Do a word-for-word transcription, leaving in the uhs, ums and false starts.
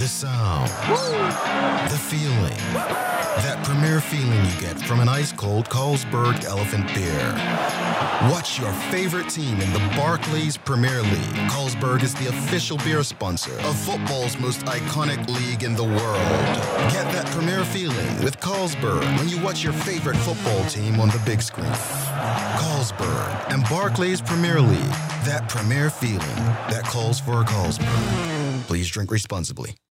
The sound. The feeling. That premier feeling you get from an ice-cold Carlsberg Elephant beer. Watch your favorite team in the Barclays Premier League. Carlsberg is the official beer sponsor of football's most iconic league in the world. Get that premier feeling with Carlsberg when you watch your favorite football team on the big screen. Carlsberg and Barclays Premier League. That premier feeling that calls for a Carlsberg. Please drink responsibly.